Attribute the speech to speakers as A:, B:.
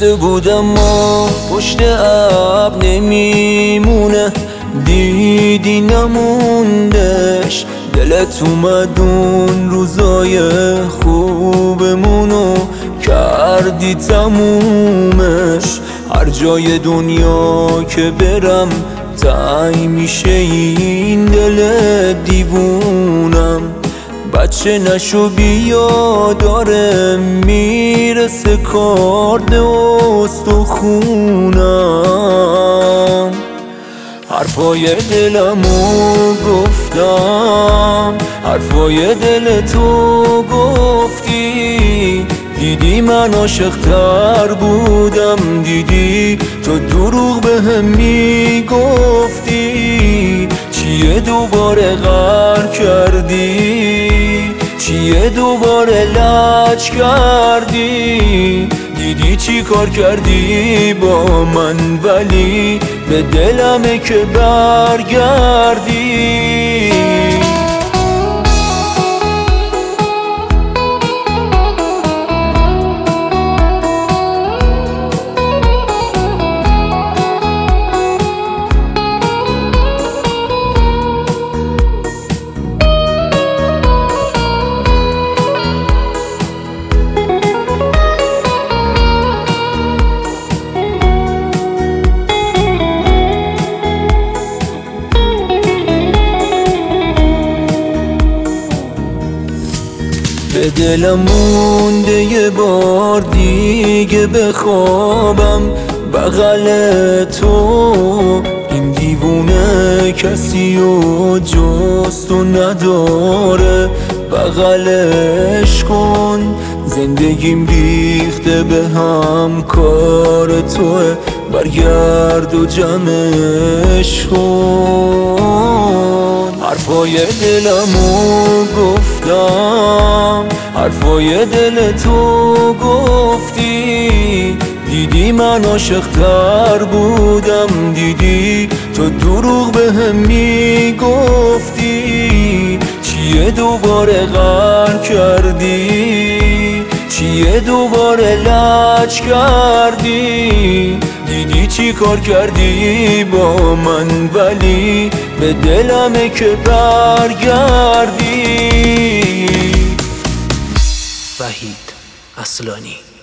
A: گفته بودم ما پشت ابر نمیمونه، دیدی نموندش. دلت اومد اون روزای خوبمونو کردی تمومش. هر جای دنیا که برم تنگ میشه این دل دیوونم. بچه نشو بیا داره میرسه کارد استخونم. حرفای دلمو گفتم، حرفای دل تو گفتی. دیدی من عاشق‌تر بودم، دیدی تو دروغ بهم میگفتی. چیه دوباره غر کردی، چیه دوباره لج کردی. دیدی چی کار کردی با من، ولی به دلمه که برگردی. به دلم مونده یه بار دیگه بخوابم بغل تو. این دیوونه کسی و جز تو نداره، بغلش کن. زندگیم ریخته به هم، کار توه، برگرد و جمعش کن. حرفای دلمو گفتم، حرفای دل تو گفتی. دیدی من عاشق‌تر بودم، دیدی تو دروغ بهم میگفتی. چیه دوباره غر کردی، چیه دوباره لج کردی. دیدی چی کار کردی با من، ولی به دلمه که برگردی.
B: وحید اصلانی.